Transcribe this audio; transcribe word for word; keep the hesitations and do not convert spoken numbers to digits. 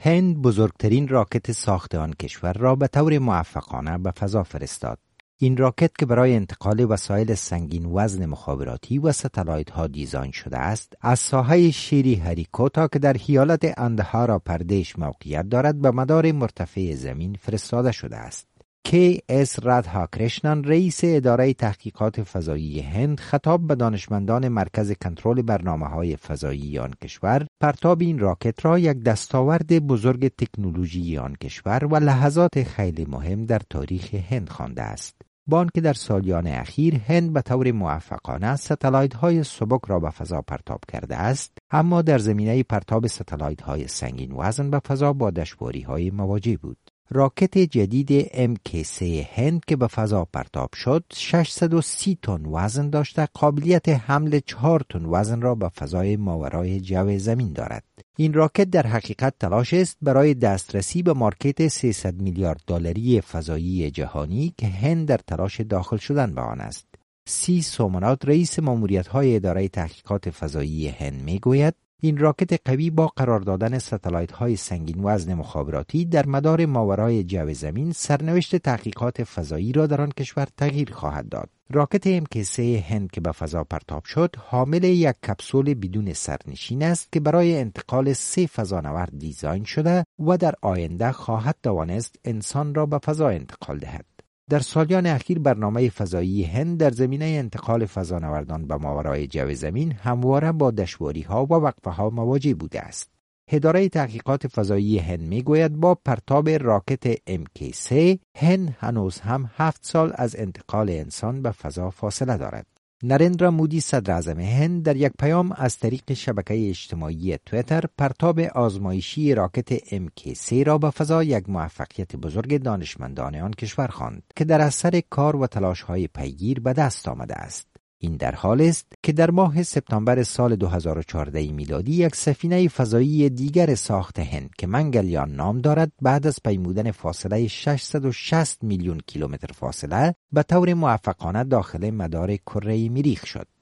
هند بزرگترین راکت ساخت آن کشور را به طور موفقانه به فضا فرستاد. این راکت که برای انتقال وسایل سنگین وزن مخابراتی و ستلایت ها دیزاین شده است، از ساحه شیری هریکوتا که در ایالت اندهارا پردیش موقعیت دارد به مدار مرتفع زمین فرستاده شده است. کی اس رادهاکرشنان رئیس اداره تحقیقات فضایی هند خطاب به دانشمندان مرکز کنترل برنامه‌های فضایی آن کشور پرتاب این راکت را یک دستاورد بزرگ تکنولوژی آن کشور و لحظات خیلی مهم در تاریخ هند خوانده است. با آنکه در سالیان اخیر هند به طور موفقانه ستلایت های سبک را به فضا پرتاب کرده است، اما در زمینه پرتاب ستلایت های سنگین وزن به فضا با دشواری های مواجه بود. راکت جدید ام کی سه هند که به فضا پرتاب شد ششصد و سی تن وزن داشته قابلیت حمل چهار تن وزن را به فضای ماورای جو زمین دارد. این راکت در حقیقت تلاش است برای دسترسی به مارکت سیصد میلیارد دلاری فضایی جهانی که هند در تلاش داخل شدن به آن است. سی سومنات رئیس ماموریت‌های اداره تحقیقات فضایی هند میگوید این راکت قوی با قرار دادن ستلایت‌های سنگین وزن مخابراتی در مدار ماورای جو زمین سرنوشت تحقیقات فضایی را در آن کشور تغییر خواهد داد. راکت ام کی سه هند که به فضا پرتاب شد حامل یک کپسول بدون سرنشین است که برای انتقال سه فضانورد دیزاین شده و در آینده خواهد توانست انسان را به فضا انتقال دهد. در سالیان اخیر برنامه فضایی هند در زمینه انتقال فضانوردان به ماورای جو زمین همواره با دشواری‌ها و وقفه‌ها مواجه بوده است. اداره تحقیقات فضایی هند میگوید با پرتاب راکت ام کی سه هند هنوز هم هفت سال از انتقال انسان به فضا فاصله دارد. نریندرا مودی صدر اعظم هند در یک پیام از طریق شبکه اجتماعی تویتر پرتاب آزمایشی راکت ام کی سه را به فضا یک موفقیت بزرگ دانشمندان آن کشور خواند که در اثر کار و تلاش‌های پیگیر به دست آمده است. این در حال است که در ماه سپتامبر سال دو هزار و چهارده میلادی یک سفینه فضایی دیگر ساخت هند که منگلیان نام دارد بعد از پیمودن فاصله ششصد و شصت میلیون کیلومتر فاصله به طور موفقانه داخل مدار کره مریخ شد.